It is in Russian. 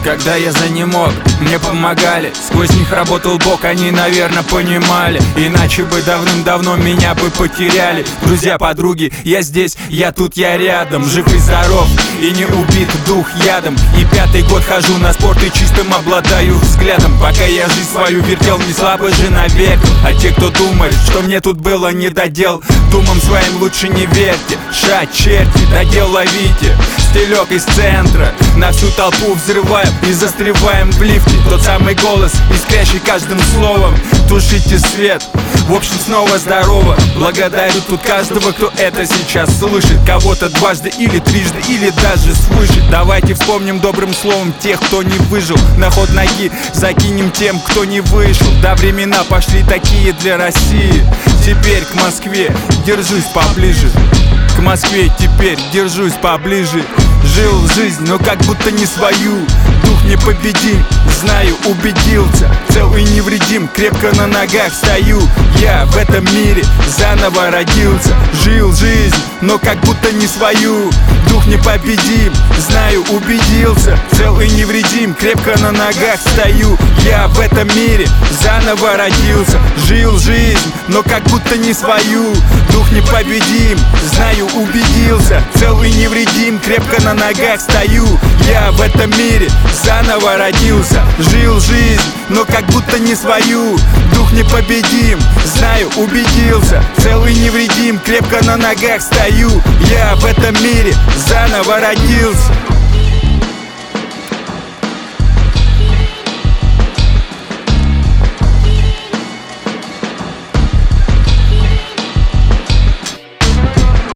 когда я занемог, мне помогали, сквозь них работал Бог, они, наверное, понимали. Иначе бы давным-давно меня бы потеряли. Друзья, подруги, я здесь, я тут, я рядом. Жив и здоров, и не убит дух ядом. И 5-й год хожу на спорт и чистым обладаю взглядом. Пока я жизнь свою вертел, не слабо же навек. А те, кто думает, что мне тут было недодел, думам своим лучше не верьте. Ша, черти, додел ловите. Стелек из центра, на всю толпу взрываем и застреваем в лифте. Тот самый голос, искрящий каждым словом. Тушите свет, в общем снова здорово. Благодарю тут каждого, кто это сейчас слышит. Кого-то дважды или трижды, или даже свыше. Давайте вспомним добрым словом тех, кто не выжил. На ход ноги закинем тем, кто не вышел. Да, времена пошли такие для России. Теперь к Москве держусь поближе. К Москве теперь держусь поближе. Жил жизнь, но как будто не свою. Дух непобедим, знаю, убедился. Цел и невредим, крепко на ногах стою. Я в этом мире заново родился. Жил жизнь, но как будто не свою. Дух непобедим, знаю, убедился. Цел и невредим, крепко на ногах стою. Я в этом мире заново родился. Жил жизнь, но как будто не свою. Дух непобедим, знаю, убедился. Цел и невредим, крепко на ногах стою. Я в этом мире заново родился. Жил жизнь, но как будто не свою. Дух непобедим, знаю, убедился. Цел и невредим, крепко на ногах стою. Я в этом мире заново родился.